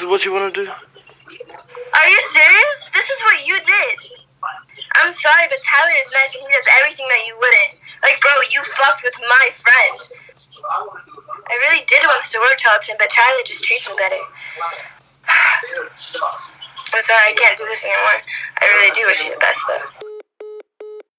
is what you want to do? Are you serious? This is what you did. I'm sorry, but Tyler is nice and he does everything that you wouldn't. Like, bro, you fucked with my friend. I really did want to work Charlton, but Tyler just treats me better. I'm sorry, I can't do this anymore. I really do wish you the best, though.